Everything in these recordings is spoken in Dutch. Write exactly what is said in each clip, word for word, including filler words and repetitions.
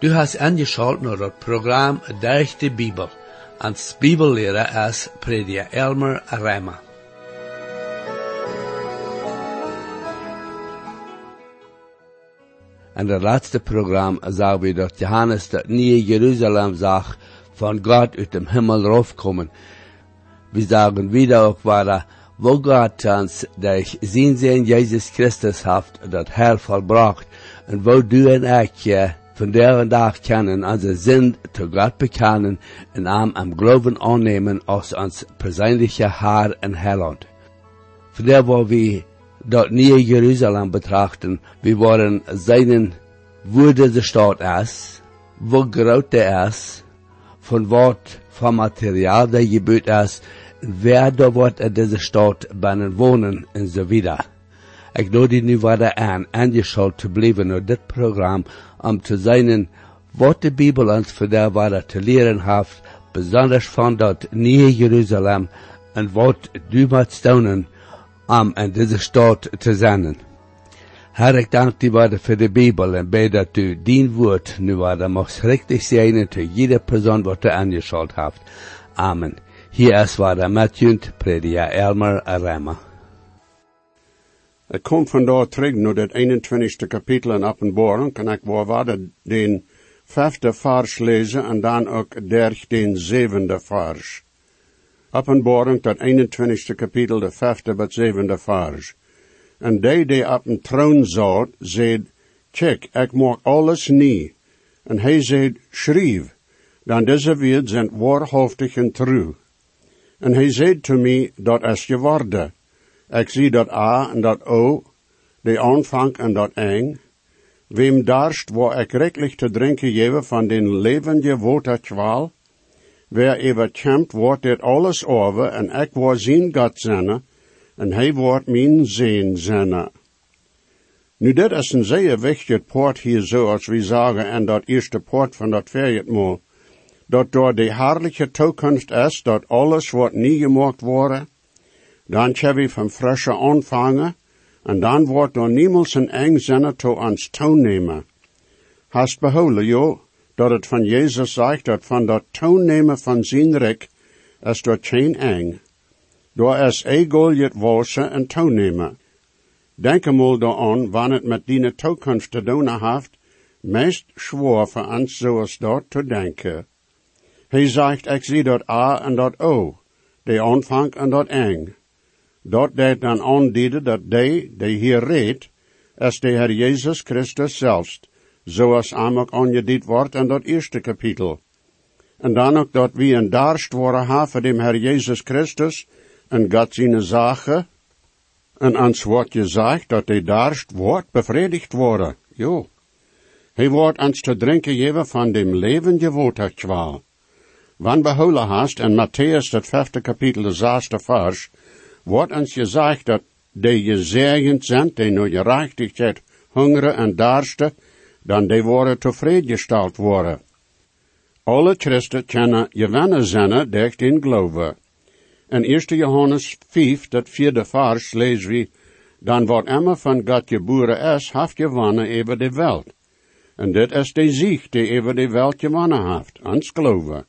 Du hast angeschaut naar het programma Durch de Bibel. Als Bibellehrer is prediker Elmer Rema. In het laatste programma zagen we dat Johannes dat nieuwe Jeruzalem zag van God uit dem Himmel raufkommen. Wir sagen wieder auch weiter, wo Gott uns durch sein Sohn Jesus Christus hat, das Heil vollbracht, und wo du und ich ja, von der und Tag können unsere Sünd zu Gott bekennen und ihm am Glauben annehmen als uns persönlicher Herr und Heiland. Von der, wo wir dort neue Jerusalem betrachten, wir wollen seinen, wo diese Stadt ist, wo groß der ist, von Wort, von Material der gebaut ist, wer da wird in dieser Stadt binnen wohnen und so weiter. Ich lade nu weiter an, angeschaut zu bleiben in dit Programm, um zu sehen, was die Bibel uns für der weiter zu lehren hat, besonders von dort neue Jerusalem, und was du musst tun, um in dieser Stadt zu sein. Herr, ich danke dir weiter für die Bibel und bete, dass du dein Wort nu weiter machst richtig sein zu jeder Person, was du angeschaut hast. Amen. Hier ist weiter Matthew, Prediger Elmer Rema. Ik kom vandaag terug naar het eenentwintigste kapitel in Openbaring, en ik wil weiter den vijfde vers lezen en dan ook der den zevende vers. Openbaring, dat eenentwintigste kapitel, de vijfde tot zevende vers. En die die op een troon zat, zei, kijk, ik maak alles nie. En hij zei, schrijf, dan deze woorden zijn waarhaftig en true. En hij zei te mij, dat is geworden. Ik zie dat A en dat O, de aanvang en dat eng. Wem darst, wo ik rechtlich te drinken geven van den levende waterkwal. Wer overkämpt, wordt dit alles over, en ik word zijn God zijn, en hij wordt mijn zeen zijn. Nu, dit is een zeer wichtig poort hier zo, als we zeggen, en dat eerste poort van dat verjetmaal, dat door de herrliche toekomst is, dat alles wordt nie gemaakt worden. Dan kunnen we van frische aanvangen, en dan wordt er niemals een eng zinnen toe ons toenemen. Hast behouden, jo, dat het van Jezus zegt, dat van dat toenemen van zijn rijk, is dat geen eng. Door is egal het wassen en toenemen. Denk eenmaal daaraan, wanneer het met die toekomst te doen heeft, meest zwaar voor ons zoals dat te denken. Hij zegt, ik zie dat A en dat O, de aanvang en dat eng. Dat deed dan aandienen dat die, die hier reed, is de Heer Jezus Christus zelfs, zoals hem ook aangediend wordt in dat eerste kapitel. En dan ook dat we een darst worden hebben voor de Heer Jezus Christus, en God zijn zaken, en ans wat je zegt, dat die darst wordt bevredigd worden. Jo. Hij wordt ons te drinken geven van dem levende waterkwal. Wann behouden hast, in Matthäus, dat vijfde kapitel, de zesde vers, wordt ons gezegd dat die gezegend zijn, die nu gerechtigheid hungeren en darsten, dan die worden tevreden gesteld worden. Alle christen kunnen gewinnen zijn durch den geloven. In eerste Johannes vijf, dat vierde vers, lezen we, dan wordt immer van God geboren is, heeft gewonnen over de wereld. En dit is de zieg die over de wereld gewonnen heeft, ons geloven.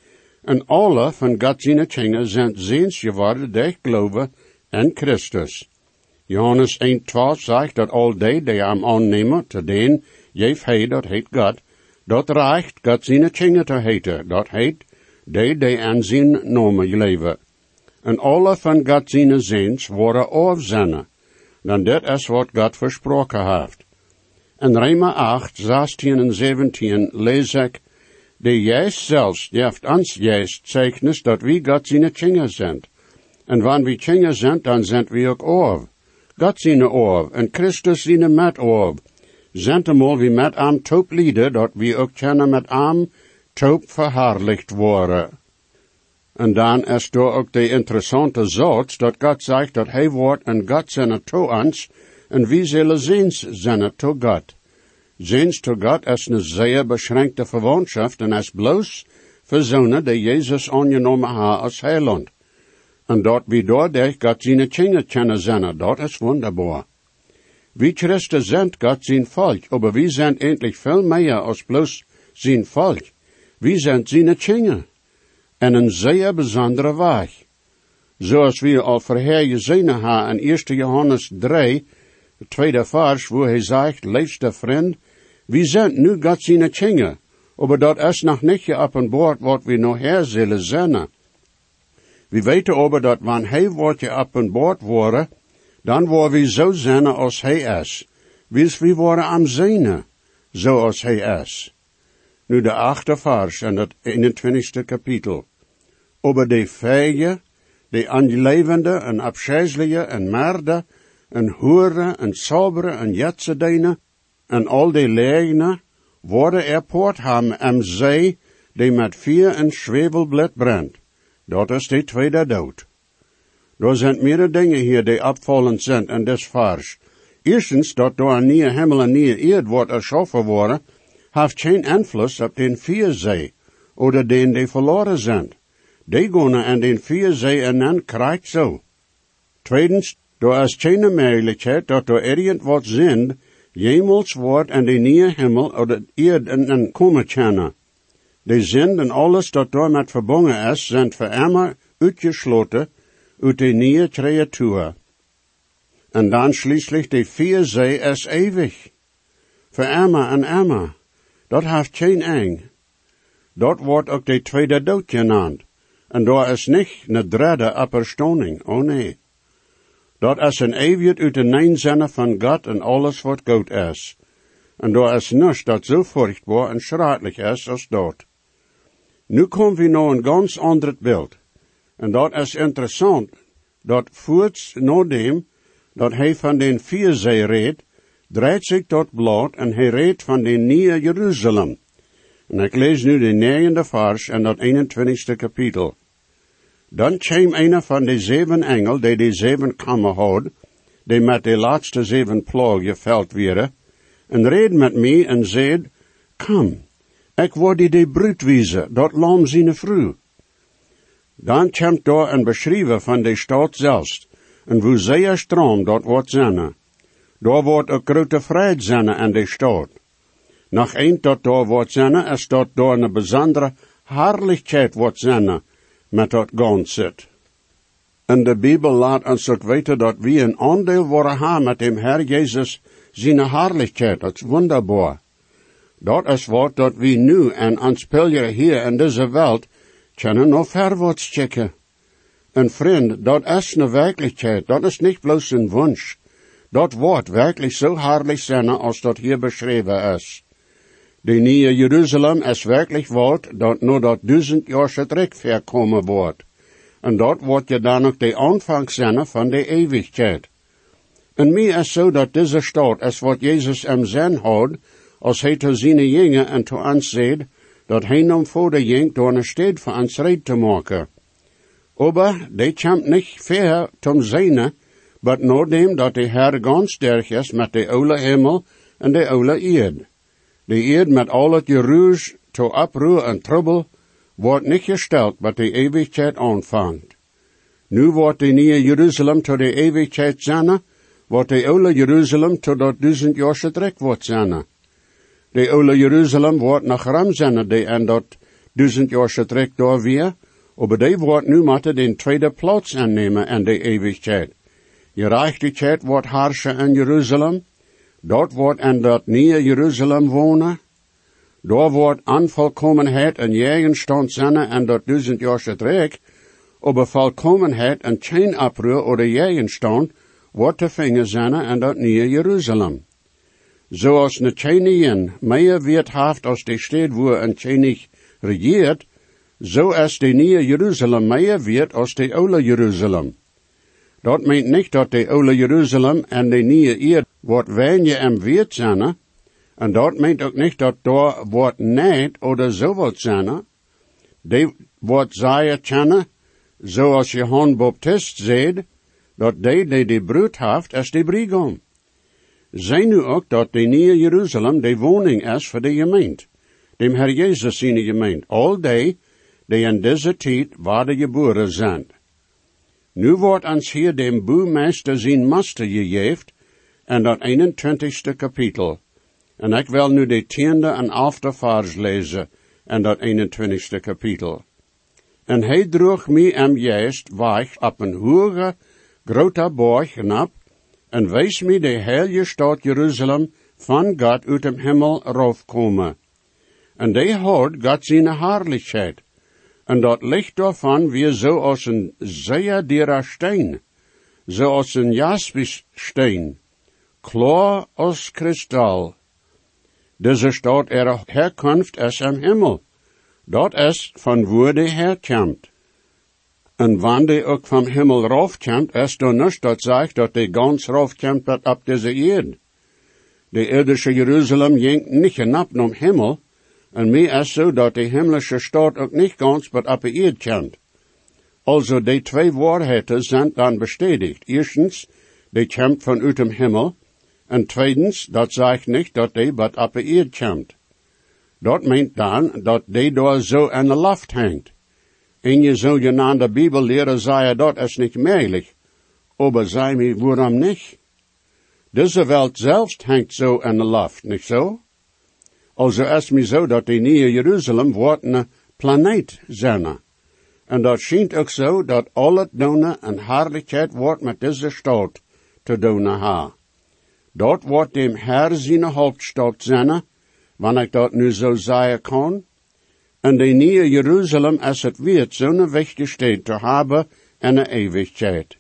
En alle van God zijn kinderen zijn ziens geworden durch geloven in Christus. Johannes één twaalf zegt dat al die die hem aannemen, te den, geef hij, dat heet God, dat reicht God zijn kinderen te heten, dat heet, die die aan zijn namen leven. En alle van God zijn ziens worden afzinnen, dan dit is wat God versproken heeft. In Rema acht, zestien en zeventien lees ik, de Geest zelfs geeft ons Geest zeugnis dat we God zijn kinderen zijn. En wanneer we kinderen zijn, dan zijn we ook af. God zijn af, en Christus zijn met af. Zijn eenmaal we met hem toop lieden, dat we ook kunnen met hem toop verherrlicht worden. En dan is er ook de interessante zaak, dat God zegt dat hij wordt en God zijn to ons, en wie zullen ziens zijn to God. Ziens to God is een zeer beschränkte verwantschap en is bloos voor zonen die Jezus aangenomen hebben als heiland. En dat we doordat God zijn kinderen kunnen zijn, dat is wonderbaar. We Christen zijn God zijn volk, aber we zijn endlich veel meer als bloos zijn volk, wie zijn zijn tjingen, en een zeer bijzondere weg. Zoals we al voorher gezien hebben in eerste Johannes drie, de tweede vers, wo hij zegt, liefste vriend, wie zijn nu God zijn tjingen, aber dat is nog niet geopenbaard wat we nog her zullen zijn. We weten aber dat wanneer hij wordt geopenbaard worden, dan worden we zo zijn als hij is. Wils we worden am zijne, zoals hij is. Nu de achte vers en het eenentwintigste kapitel. Over de feige, de aanlevende en afscheidelijke en merde, en hoeren en sobere en jetzedijnen, en al die leegnen, worden er poort hebben am zee, die met vier en zwevelblad brandt. Dat is de tweede dood. Er zijn meerdere dingen hier die opvallend zijn in des vers. Eerstens, dat door een nieuwe hemel en nieuwe eerd wordt erschaffen worden, heeft geen invloed op den vierzee, oder den die verloren zijn. Die gaan aan den vierzee en dan krijgt zo. Tweedens, er is geen mogelijkheid dat er irgend wat zend, jemals wordt aan de nieuwe hemel oder eerd en komen kunnen. De zend en alles dat door met verbonden is, zijn voor immer uitgesloten uit de nieuwe creatuur. En dan schließlich de vierzee is eeuwig. Voor immer en immer. Dat heeft geen eng. Dat wordt ook de tweede dood genaamd. En daar is niet een derde opperstoning, oh nee. Dat is een eeuwigheid uit de neenzinnen van God en alles wat goed is. En daar is niets dat zo furchtbaar en schrijdelijk is als dat. Nu komen we naar een ganz ander beeld. En dat is interessant, dat voorts nadem, dat hij van den vierzee reed, draait zich dat blad en hij reed van den nieuwe Jeruzalem. En ik lees nu de negende vers en dat eenentwintigste kapitel. Dan kwam een van de zeven engel, die de zeven kammen had, die met de laatste zeven plagen geveld werden, en reed met mij en zei, kom, ik word de bruid wijzen, dat lam zijn vrouw. Dan komt daar een beschrijven van de stad zelfs, en hoe zeer stroom dat wordt zijn. Daar wordt een grote vrede zijn in de stad. Nog een dat daar wordt zijn, is dat daar een bijzondere herrlichheid wordt zijn, met dat gans zit. En de Bijbel laat ons ook weten dat we een aandeel worden hebben met dem Herr Jezus zijn herrlichheid. Dat is wonderbaar. Dat is wat dat we nu en ons pilgeren hier in deze wereld kunnen nog verwaarts checken. En vriend, dat is een werkelijkheid, dat is niet bloos een wunsch. Dat wordt werkelijk zo herrlich zijn als dat hier beschreven is. De nieuwe Jeruzalem is werkelijk wat dat nog dat duizend jaar terug verkomen wordt. En dat wordt je dan ook de aanvang zijn van de eeuwigheid. En mij is zo dat deze stad is wat Jezus hem zijn houdt, als hij te zijn jongen en te ons zegt, dat hij nam voor de jong door een stad voor ons red te maken. Aber die komt niet ver tom zijne, maar nadem dat de Herr ganz sterk is met de oude hemel en de oude eerd. De eerd met al het geruis, to oproer en trouble, wordt niet gesteld, maar de eeuwigheid aanvangt. Nu wordt de nieuwe Jeruzalem tot de eeuwigheid zijn, wordt de oude Jeruzalem tot dat duizend jaar terug wordt zijn. De oude Jeruzalem wordt nog ram zijn, die en dat duizend jaar terug door weer, aber die wordt nu moeten den tweede plaats aannemen in de eeuwigheid. Gerechtigheid wordt heersen in Jeruzalem, dat wordt in dat nieuwe Jeruzalem wonen, daar wordt onvolkomenheid en jegenstand zijn en dat duizend jaar terug, aber volkomenheid en geen oproer oder jegenstand wordt te vinden zijn in dat nieuwe Jeruzalem. Zoals een Tjenien meer Wert heeft als de stad waar een Tjenig regiert, zo is de nieuwe Jeruzalem meer Wert als de oude Jeruzalem. Dat meent niet dat de oude Jeruzalem en de nieuwe eerd wordt weinig en Wert zijn, en dat meent ook niet dat daar wordt niet oder zo wat zijn. Die wordt zeer kennen, zoals Johannes Baptist zei, dat die die de bruid heeft, is de brigom. Zij nu ook dat de nieuwe Jeruzalem de woning is voor de gemeente, dem Herr Jezus zijn gemeente, al die die in deze tijd waar geboren zijn. Nu wordt ons hier dem boemeester zijn master gegeven, en dat eenentwintigste kapitel. En ik wil nu de tiende en elfde vers lezen in dat eenentwintigste kapitel. En hij droeg mij am juist weg op een hoge, grote borg op, en wees mij de heilige stad Jeruzalem van God uit dem Himmel raufkomen. En die had God zijn heerlijkheid, en dat licht daarvan weer zo als een zeer dierer steen, zo als een jaspissteen, klar als kristal. Deze stad er herkomst is am Himmel. Dat is van waar die herkomt. En wanneer die ook van Himmel raufkomt, is dan niet dat zegt dat die ganz raufkomt wat op deze eerd. De irdische Jeruzalem jinkt niet hinab naar Himmel, en meer is zo dat de himmlische stad ook niet ganz wat op de eerd komt. Also die twee waarheden zijn dan bestätigt. Eerstens, die komt van uit dem Himmel, en tweedens, dat zegt niet dat die wat op de eerd komt. Dat meint dan dat die daar zo in de lucht hangt. En je zou je aan de Bibel leren zeggen, dat is niet mogelijk. Aber zei me, waarom niet? Deze wereld zelfs hangt zo in de lucht, niet zo? Also is me zo dat die nieuwe Jeruzalem wordt een planeet zijn. En dat schijnt ook zo dat al het doen en heerlijkheid wordt met deze stad te doen ha. Dat wordt dem Herr zijn hoofdstad zijn, wanneer ik dat nu zo zeggen kan. En de nieuwe Jeruzalem is het weer zo'n wichtige stad te hebben in de eeuwigheid.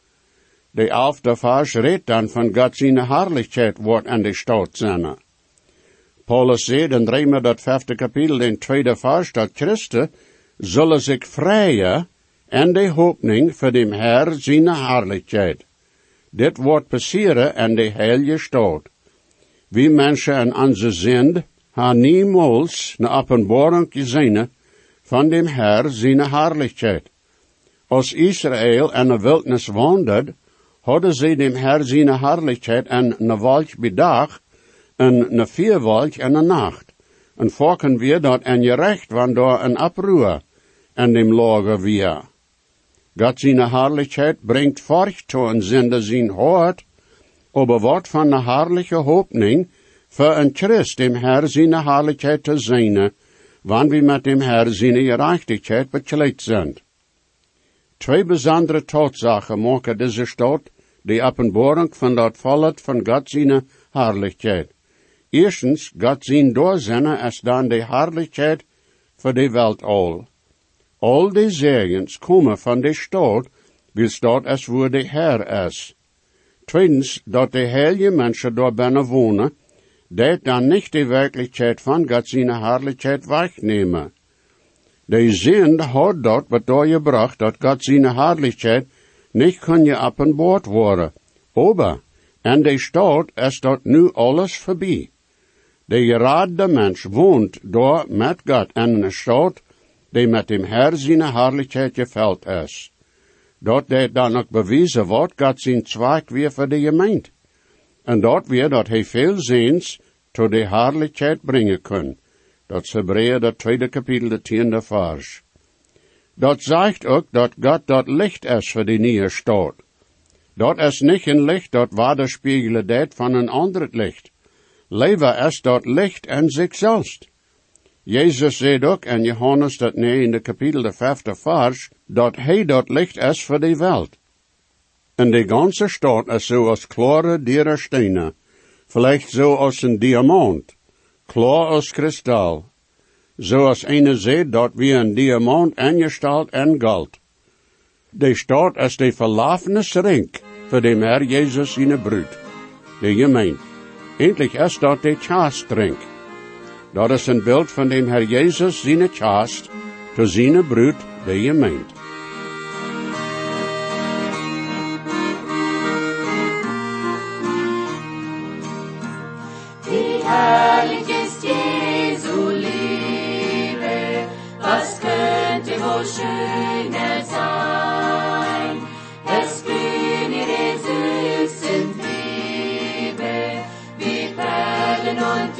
De elfde vers redt dan van God zijn heerlijkheid wordt in de stad zijn. Paulus zegt in Römer dat vijfde kapitel in tweede vers dat Christen zullen zich vrijen en de hoopning voor dem Herr zijn heerlijkheid. Dit wordt passeren in de heilige stad. Wie mensen in onze zind hebben niemals een openbaring gezien van dem Herr zijn heerlijkheid. Als Israël in de wildnis wandelde, hadden ze dem Herr zijn heerlijkheid en een wolk bij dag en een vierwolk in de nacht. En volken wir dat en je recht, want daar een oproer in dem lager weer. God zijn heerlijkheid brengt fort toe en zinde zijn hart, aber wat van de heerlijke hoopning voor een Christ dem Herr zijn heerlijkheid te zijn, wanneer we met dem Herr zijn gerechtigheid bekleed zijn. Twee bijzondere tatsachen maken deze stad de openbaring van dat vollet van God zijn heerlijkheid. Eerstens, God zijn doorzinnen is dan de heerlijkheid voor de welt al. Al die zegens komen van de stad, wie stad is waar de Herr is. Tweedens, dat de heilige mensen daar binnen wonen, dat dan niet de werkelijkheid van God zijn heerlijkheid wegnemen. De zin had dat wat daar gebracht, dat God zijn heerlijkheid niet kan je openbaard worden. Aber, in de stad is dat nu alles voorbij. De geradde mens woont daar met God in een stad, die met dem Herr zijn heerlijkheid gevuld is. Dat dit dan ook bewezen wordt, God zijn zwak weer voor de gemeente. En dat weer dat hij veel ziens tot de heerlijkheid brengen kan. Dat is Hebreeën, dat tweede kapitel, de tiende vers. Dat zegt ook dat God dat licht is voor die nieuwe stad. Dat is niet een licht dat wederspiegelen deed van een ander licht. Leven is dat licht in zichzelf. Jezus zei ook in Johannes dat negende kapitel, de vijfde vers, dat hij dat licht is voor de wereld. En de ganze stad is zoals klare dierer stenen, vielleicht zo als een diamant, klaar als kristal, zoals eine zee dat wie een diamant ingesteld in goud. De stad is de verlafenisring voor de Herr Jezus zijn bruid, de gemeente. Endlich is dat de chaastring. Dat is een beeld van de Herr Jezus zijn chaast, te zijn bruid, de gemeente. Wie herrlich ist Jesu Liebe, was könnte wohl schöner sein? Es blühen ihre süßen Triebe, wie Perlen und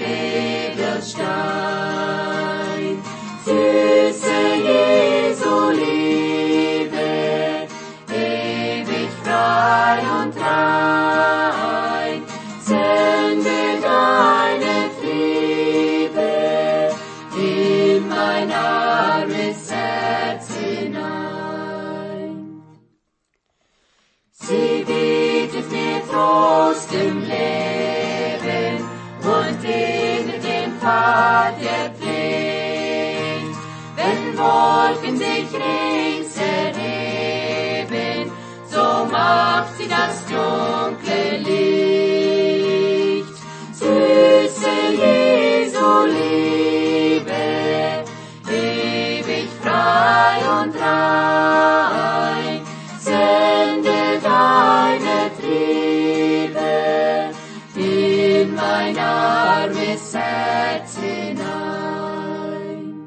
Edelstein. Süße Jesu Liebe, ewig frei und rein, sende deine mein armes Herz hinein. Sie bietet mir Trost im Leben und ebnet den Pfad der Pflicht. Wenn Wolken sich rings erheben, so macht sie das dunkle Licht. Süße Jesu Liebe, ewig frei und rein, sende deine Triebe in mein armes Herz hinein.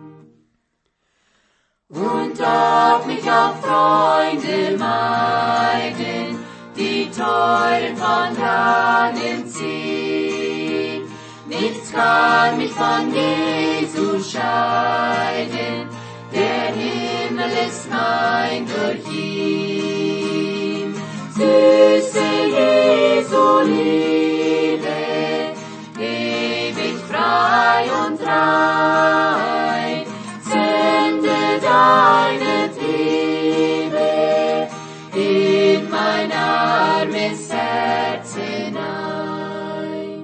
Und ob mich auch Freunde meiden, die teuren von dannen ziehen, nichts kann mich von Jesus scheiden, der Himmel ist mein durch ihn. Süße Jesu Liebe, ewig frei und rein, sende deine Triebe in mein armes Herz hinein.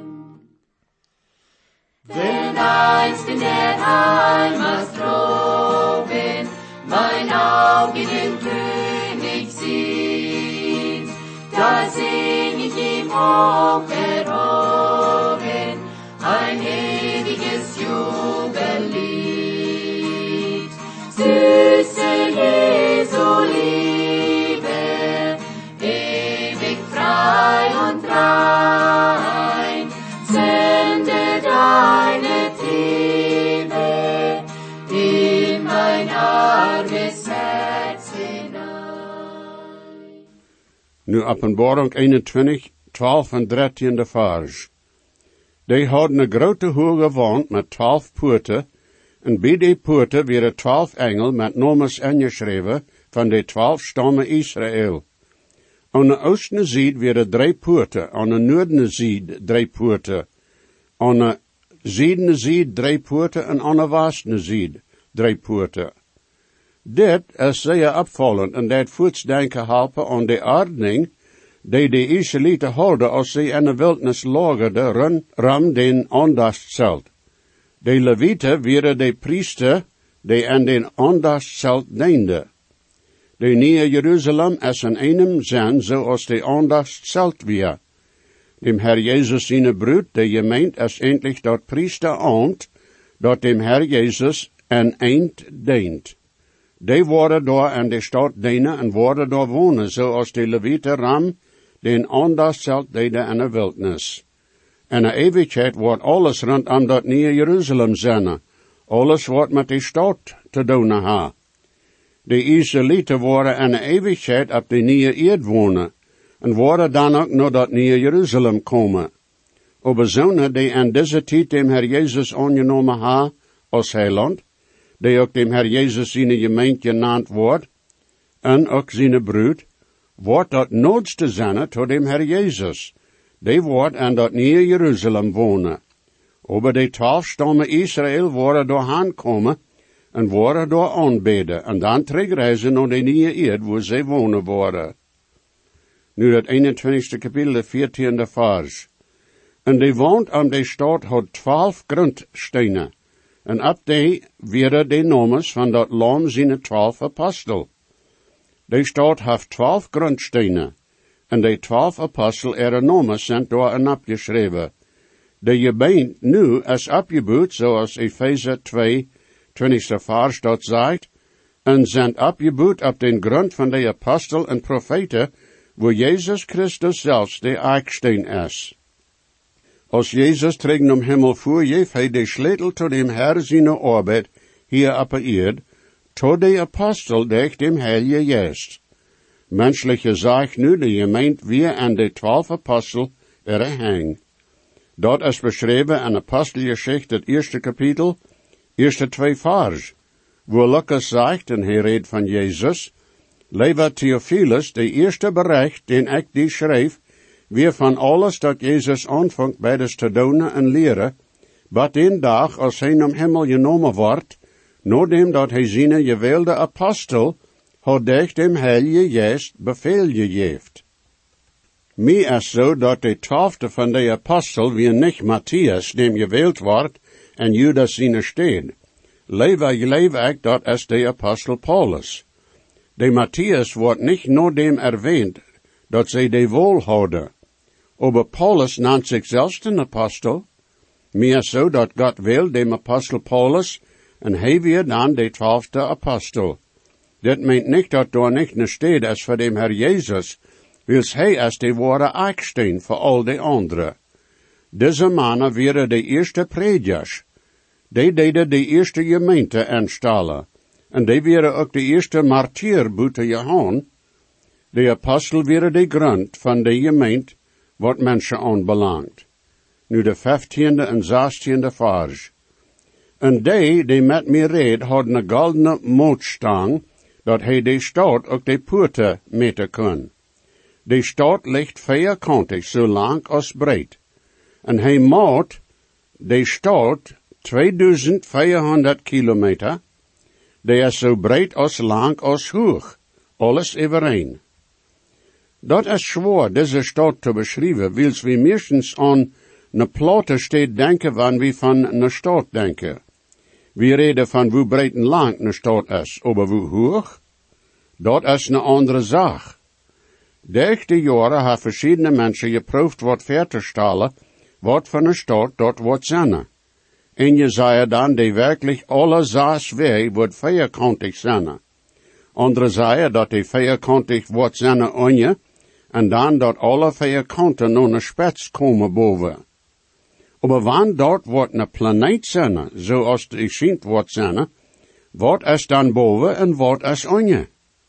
Denn einst in der Heimat droben mein Auge den König sieht, da sing ich ihm hoch erhoben ein ewiges Jubellied. Süße Jesu Liebe, ewig frei und rein, sende deine Triebe in mein armes Herz hinein. Nu Openbaring eenentwintig, twaalf en dertiende vers. Die hadden een grote hoge wand met twaalf poorten, en bij die poorten werden twaalf engel met nomes ingeschreven van de twaalf stammen Israël. Aan de oostende zijde werden drie poorten, aan de noordende zijde drie poorten, aan de zuidende zijde drie poorten en aan de westende zijde drie poorten. Dit is zeer opvallend en dat voortdenken helpen aan de ordening die de Israëlieten houden als ze in de wildnis lagerden run ram den aandachtszelt. De Levieten waren de priester die aan den aandachtszelt dienden. De nieuwe Jeruzalem is in einem zin zoals de aandachtszelt weer. Dem Herr Jesus seine Brut, de gemeent is endlich dat priester aand, dat dem Herr Jesus een eind dient. Die worden daar aan de stad dienen en worden daar wonen, zoals de Levieten ram den aandachtszelt deden in de wildnis. In de eeuwigheid wordt alles rondom dat nieuwe Jeruzalem zijn. Alles wordt met de stad te doen ha. De Israëlieten worden in de eeuwigheid op de nieuwe eerd wonen, en worden dan ook naar dat nieuwe Jeruzalem komen. Aber zonen die in deze tijd dem Herr Jezus aangenomen ha als heiland, die ook dem Herr Jezus zijn gemeente genaamd wordt, en ook zijn bruid, wordt dat noodste zijn tot dem Herr Jezus. Die wordt in dat nieuwe Jeruzalem wonen. Aber die twaalf stammen Israël worden doorheen komen en worden door aanbeden, en dan terugreizen naar de nieuwe eerd waar zij wonen worden. Nu dat eenentwintigste kapitel, de veertiende vers. En die woont aan de stad had twaalf grondstenen, en op die werden de nomes van dat lam zijn twaalf apostel. De stad heeft twaalf grondstenen, en de twaalf apostel er nomes zijn door en opgeschreven. De gemeente nu is opgebouwd, zoals Efeze twee, twintigste vers dat zegt, en zijn opgebouwd op den grond van de apostel en profeten, wo Jezus Christus zelfs de eiksteen is. Als Jezus tegen om hemel voer, heeft hij de sleutel tot dem Herr zijn arbeid hier op de eerd, tot de apostel durch dem Heilige Geest. Menschliche zaak nu de gemeente weer aan de twaalf apostel er hang. Dat is beschreven in Apostelgeschichte, het eerste kapitel, eerste twee vers, wo Lucas zegt, en hij redt van Jezus, Lieber Theophilus, de eerste bericht, den ik die schreef, weer van alles dat Jezus aanvangt bij des te doen en leren, wat den dag, als hij om hemel genomen wordt, Nodem dat hij zijn gewilde apostel, had dich dem Heilige Geest beveel gegeven. Mij is zo dat de twaalfde van de apostel wie niet Matthias, dem gewählt wordt, en Judas zijn steed. Lever leef ik dat is de apostel Paulus. De Matthias wordt niet nodem erwähnt, dat zij de wohl hadden. Aber Paulus nannt zich zelfs een apostel. Meer zo dat God wil dem apostel Paulus, en hij weer dan de twaalfde apostel. Dit meent niet dat door niet een steed is voor dem Herr Jezus, wils hij is de ware eiksteen voor al de anderen. Deze mannen waren de eerste predikers. Die deden de eerste gemeente aanstellen. En die waren ook de eerste martier buiten Johan. De apostel waren de grond van de gemeente, wat mensen aanbelangt. Nu de vijftiende en zestiende vers. En die, die met mij reed, hadden een goldene mootstang, dat hij de stad ook de poorten meten kon. De stad ligt vierkantig, zo lang als breed. En hij maat de stad tweeduizend vierhonderd kilometer. Die is zo breed als lang als hoog. Alles overeen. Dat is zwaar, deze stad te beschrijven, wils we meestens aan een platte stad denken, wanneer we van een stad denken. We reden van hoe breed en lang een stad is, aber hoe hoog? Dat is een andere zaak. Durch de jaren hebben verschillende mensen geproefd wat ver te stellen, wat van een stad dat wordt zijn. En je zei dan, die werkelijk alle zes wegen wordt vierkantig zijn. Andere zeiden dat die vierkantig wordt zijn onje, en dan dat alle vierkanten naar een spits komen boven. Maar wanneer dat wordt een planeet zijn, zoals die schijnt wordt zijn, wat is dan boven en wat is onje?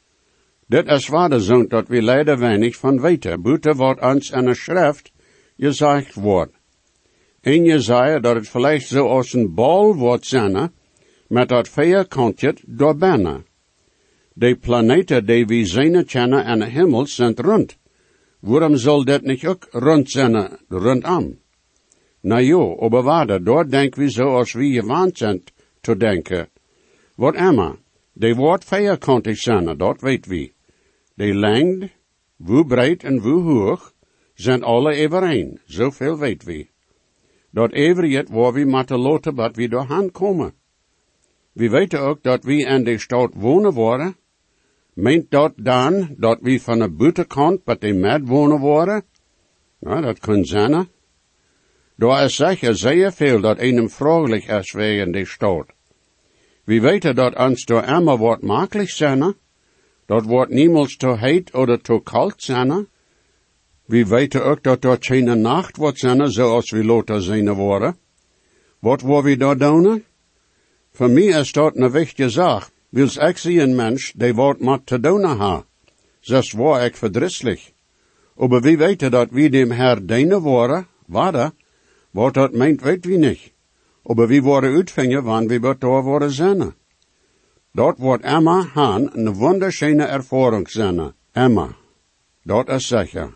Dit is waar de zoon dat we leider weinig van weten, buiten wat ons in een schrift gezegd wordt. En je zei dat het vielleicht zo als een bal wordt zijn, met dat vierkantje door binnen. De planeten die we zien kennen in de hemel zijn rond. Waarom zal dit niet ook rond zijn, rondom? Nou ja, aber waarde, daar denken we zoals we gewend zijn te denken. Wat immer, de wordt vierkantig zijn, dat weet we. De lengte, hoe breed en hoe hoog, zijn alle overeen, zoveel weet we. Dat everyet waar we moeten laten wat we doorheen komen. We weten ook dat we in de stad wonen worden. Meent dat dan dat we van de buitenkant bij de met wonen worden? Nou, dat kan zijn. Daar is zeker zeer veel dat einem vragelijk is wegen de stad. We weten dat ons door immer wordt makkelijk zijn. Dat wordt niemals te heet oder te koud zijn. We weten ook dat er geen nacht wordt zijn, zoals we later zien worden. Wat wil we daar doen? Voor mij is dat een wichtige zaak. Wils ik zie een mens, die wat met te doen ha. Zes waar ik verdrietig. Aber we weten dat we dem Herr dienen worden, waarde, wat dat meent weet we niet. Aber we worden uitvingen, wanneer we daar worden zijn. Dat wordt Emma han een wunderschöne ervaring zijn. Emma. Dat is zeker.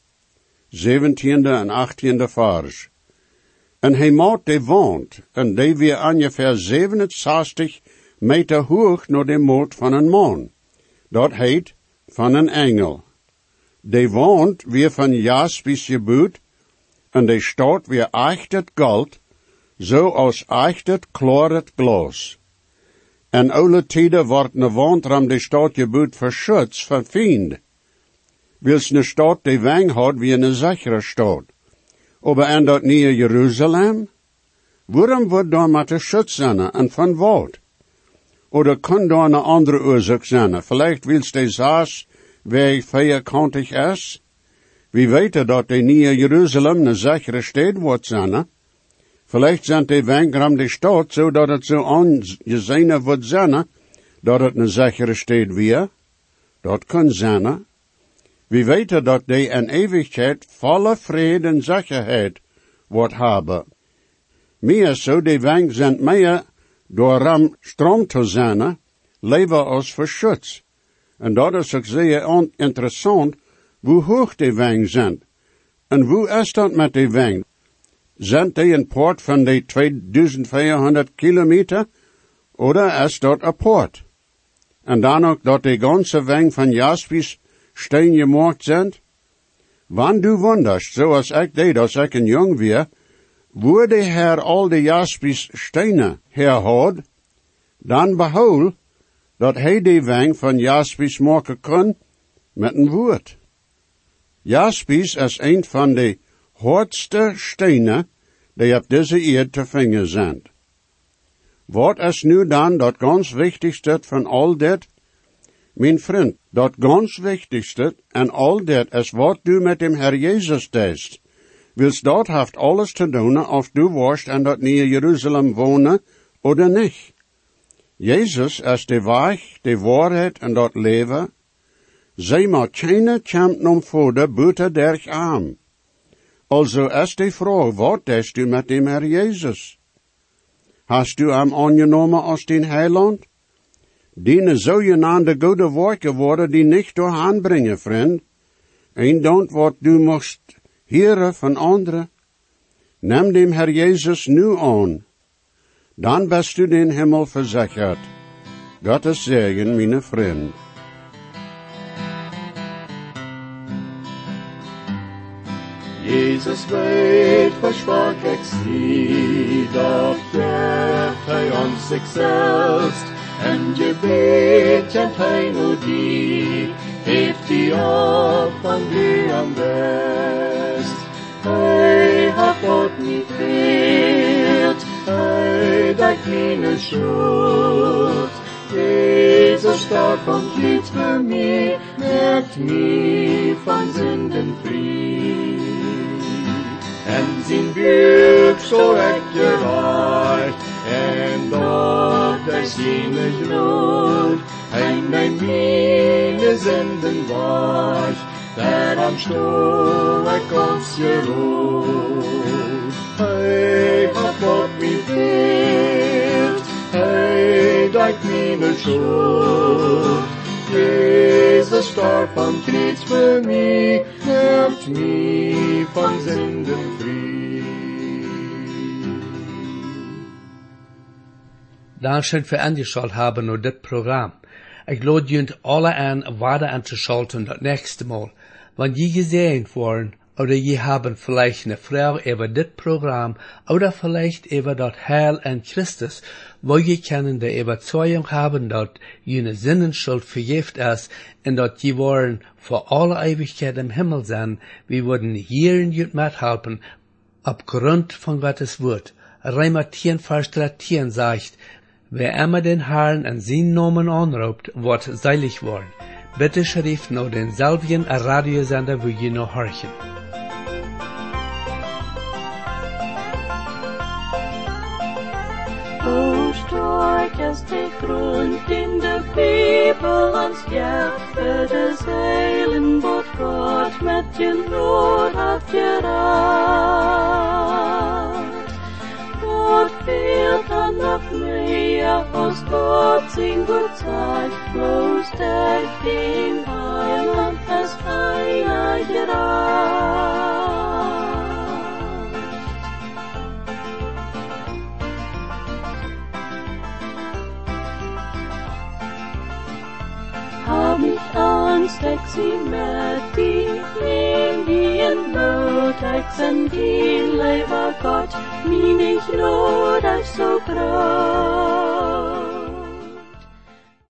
zeventiende en achttiende vers. En hij maakt de wand, en die weer ongeveer zevenenzestig meter hoog naar de moot van een man. Dat heet van een engel. De wand weer van jaspis gebouwd, en de stad weer echtet goud, zoals echtet klaret glas. En alle tijden wordt een wand ram de stad gebouwd voor schutz van vriend. Wils ne stad die wang had wie een sichere stad. Aber en dat nieuwe Jeruzalem? Waarom wordt daar met de schutz zijn en van wat? Oder kan daar een andere oorzaak zijn? Vielleicht wils de saas weg vierkantig is? We weten dat de nieuwe Jeruzalem een sichere stad wordt zijn. Vielleicht zijn de wang ram de stad, zodat het zo aangezien wordt zijn, dat het een sichere stad weer. Dat kan zijn. We weten dat die in eeuwigheid volle vrede en zekerheid wordt hebben. Meer zo, die wang zijn meer door ram stroom te zijn, leven als verschutst. En dat is ook zeer interessant, hoe hoog die wang zijn. En hoe is dat met die wang? Zijn die een poort van die tweeduizend vierhonderd kilometer? Oder is dat een poort? En dan ook dat die ganze weng van jaspis steen gemaakt zijn? Wanneer du wonderst, zoals ik deed als ik een jong weer, wo de Herr al de jaspis stenen herhoud, dan behoud dat hij die weng van jaspis maken kon met een woord. Jaspis is een van de hardste stenen die op deze eerd te vinden zijn. Wat is nu dan dat ganz wichtigste van al dit? Mijn vriend, dat ganz wichtigste en al dit is wat du met dem Herr Jezus deed. Wils dat heeft alles te doen of du worst en dat neer Jeruzalem wonen oder niet. Jezus is de weg, de waarheid en dat leven. Zij maar keine kamp nom voeden buiten derch arm. Also is de vraag, wat deed du met dem Herr Jezus? Hast du hem aangenomen als den heiland? Die zogenaamde goede werken worden die niet door aanbrengen, vriend. En don't wat du moest heren van anderen. Neem dem Herr Jezus nu aan. Dan bist du den Himmel verzekerd. Gottes Segen, meine vriend. Jesus weet, versprach ik zie, dat geeft hij ons zichzelf, en je weet, kent hij nu die, heeft die op van u am best. Hij hat dort niet veelt, hij dat meine schuld. Jesus starb und litt für mich, merkt mich von Sünden frei. En zijn buik zo ik gereicht, en dat er zijn groot, en mijn meine Sünden wasch, der am Stuhl ik ons geruht. Hij hat Gott mich veelt, hij dat meine schuld. Jesus starb am Kreuz für mich, macht mich von Sünden frei. Dankeschön für angeschaut haben nur das Programm. Ich lade junt alle an, weiter anzuschalten das nächste Mal. Wenn je gesehen worden, oder je haben vielleicht eine Frau über das Programm, oder vielleicht über das Heil an Christus, wo je können die Überzeugung haben, dass jene Sinnenschuld vergift ist, und dass je wollen vor aller Ewigkeit im Himmel sein, wir würden hier in jut mithelfen, aufgrund von Gottes Wort. Römer zehn, Vers dreizehn sagt, wer immer den Herrn an seinen Namen anruft, wird selig worden. Bitte schrift noch den selben Radiosender, wo je noch horchen. Stark ist der Grund in der Bibel uns gibt, für das Heilen, wo Gott mit den Not hat gerat. Gott fehlt dann noch mehr, aus Gott sein gut Zeit, bloß der den Heiland ist einer gerat. Hab ich Angst, ich sie mit die, nehm die in Not, ich sind die, lieber Gott, mir nicht Not, ich so groß.